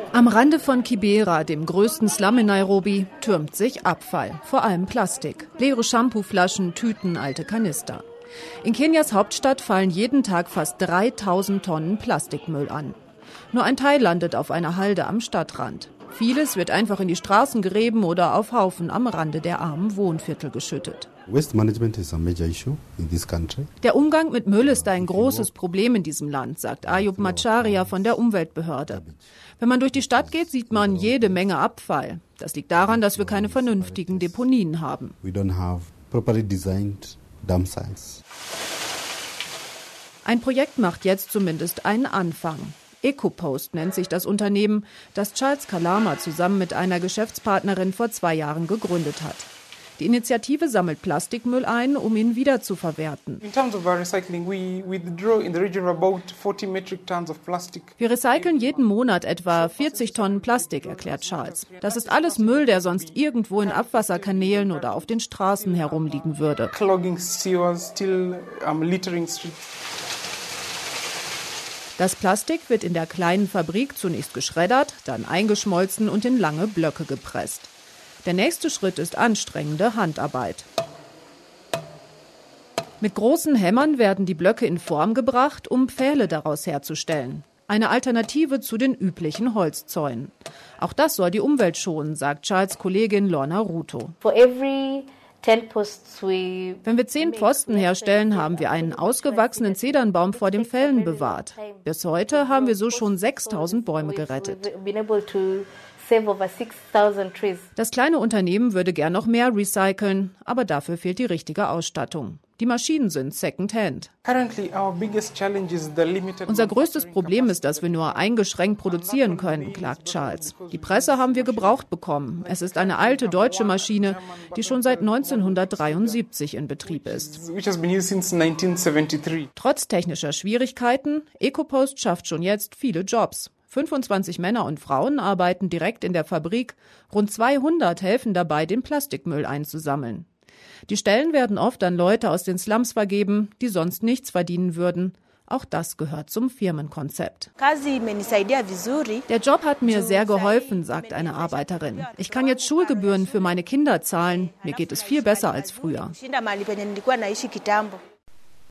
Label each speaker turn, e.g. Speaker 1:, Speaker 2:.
Speaker 1: Am Rande von Kibera, dem größten Slum in Nairobi, türmt sich Abfall, vor allem Plastik. Leere Shampooflaschen, Tüten, alte Kanister. In Kenias Hauptstadt fallen jeden Tag fast 3000 Tonnen Plastikmüll an. Nur ein Teil landet auf einer Halde am Stadtrand. Vieles wird einfach in die Straßen gerieben oder auf Haufen am Rande der armen Wohnviertel geschüttet.
Speaker 2: Waste management is a major issue in this country.
Speaker 1: Der Umgang mit Müll ist ein großes Problem in diesem Land, sagt Ayub Macharia von der Umweltbehörde. Wenn man durch die Stadt geht, sieht man jede Menge Abfall. Das liegt daran, dass wir keine vernünftigen Deponien haben.
Speaker 2: We don't have properly designed dump sites.
Speaker 1: Ein Projekt macht jetzt zumindest einen Anfang. EcoPost nennt sich das Unternehmen, das Charles Kalama zusammen mit einer Geschäftspartnerin vor 2 Jahren gegründet hat. Die Initiative sammelt Plastikmüll ein, um ihn wiederzuverwerten. Wir recyceln jeden Monat etwa 40 Tonnen Plastik, erklärt Charles. Das ist alles Müll, der sonst irgendwo in Abwasserkanälen oder auf den Straßen herumliegen würde. Das Plastik wird in der kleinen Fabrik zunächst geschreddert, dann eingeschmolzen und in lange Blöcke gepresst. Der nächste Schritt ist anstrengende Handarbeit. Mit großen Hämmern werden die Blöcke in Form gebracht, um Pfähle daraus herzustellen. Eine Alternative zu den üblichen Holzzäunen. Auch das soll die Umwelt schonen, sagt Charles' Kollegin Lorna Ruto. Wenn wir 10 Pfosten herstellen, haben wir einen ausgewachsenen Zedernbaum vor den Fällen bewahrt. Bis heute haben wir so schon 6000 Bäume gerettet. Das kleine Unternehmen würde gern noch mehr recyceln, aber dafür fehlt die richtige Ausstattung. Die Maschinen sind Second-Hand. Unser größtes Problem ist, dass wir nur eingeschränkt produzieren können, klagt Charles. Die Presse haben wir gebraucht bekommen. Es ist eine alte deutsche Maschine, die schon seit 1973 in Betrieb ist. Trotz technischer Schwierigkeiten, EcoPost schafft schon jetzt viele Jobs. 25 Männer und Frauen arbeiten direkt in der Fabrik. Rund 200 helfen dabei, den Plastikmüll einzusammeln. Die Stellen werden oft an Leute aus den Slums vergeben, die sonst nichts verdienen würden. Auch das gehört zum Firmenkonzept. Der Job hat mir sehr geholfen, sagt eine Arbeiterin. Ich kann jetzt Schulgebühren für meine Kinder zahlen. Mir geht es viel besser als früher.